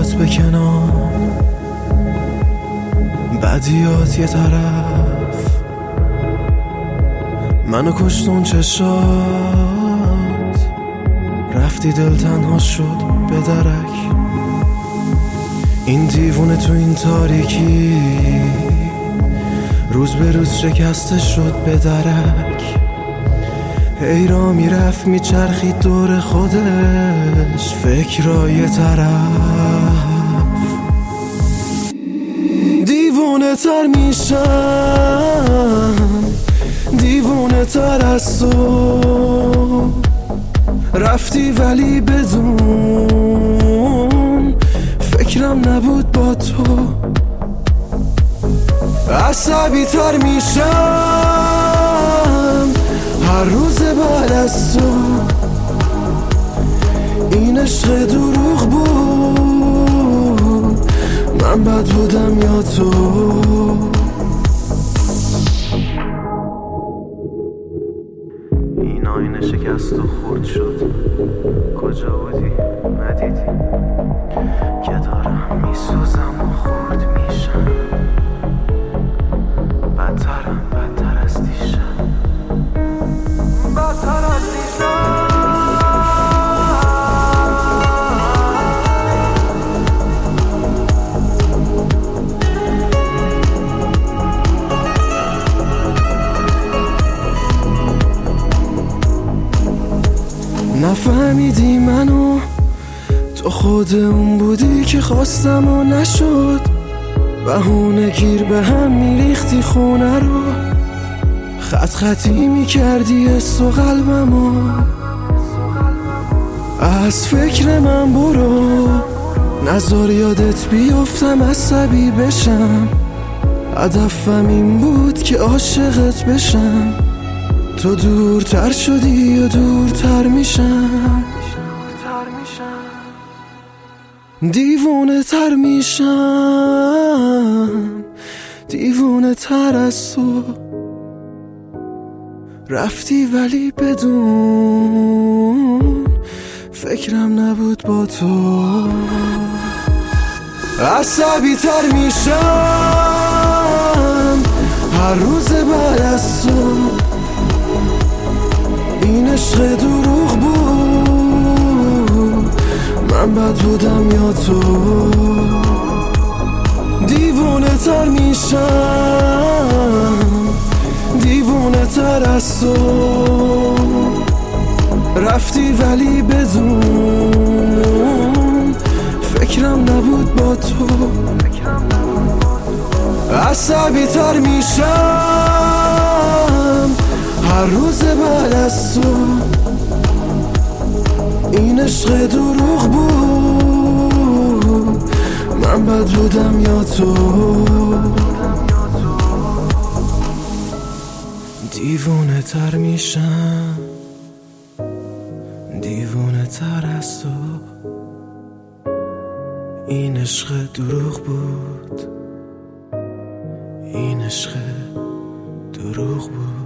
بدیات به کنار، بدیات یه طرف، منو کشتون چشات، رفتی دل تنها شد به درک. این دیوونه تو این تاریکی روز به روز شکسته شد به درک. هی میرفت میچرخید دور خودش، فکرای طرف. دیوونه تر میشم، دیوونه تر از تو، رفتی ولی بدون فکرم نبود با تو. عصبی تر میشم هر روز بعد از تو، این عشق دروغ بود، من بد بودم یا تو. این آینه شکست و خورد شد، کجا بودی ندیدی که دارم میسوزم و خورد میشم، بدتر از دیشب، بدتر از دیشب. نفهمیدی منو، تو خود اون بودی که خواستم و نشد، بهونه گیر به هم میریختی خونه رو، خط خطی میکردی حس و قلبمو. از فکر من برو، نذار یادت بیفتم عصبی بشم، هدفم این بود که عاشقت بشم. تو دورتر شدی و دورتر میشم، دیوونه تر میشم، دیوونه تر از تو، رفتی ولی بدون فکرم نبود با تو. عصبی تر میشم هر روز بعد از تو، این عشق دروغ بود، من بد بودم یا تو. دیوونه تر میشم، دیوونه تر از تو، رفتی ولی بدون فکرم نبود با تو. عصبی تر میشم هر روز بعد از تو، این عشق دروغ بود، من بد بودم یا تو. دیوونه تر میشم، دیوونه تر از تو، این عشق دروغ بود، این عشق دروغ بود.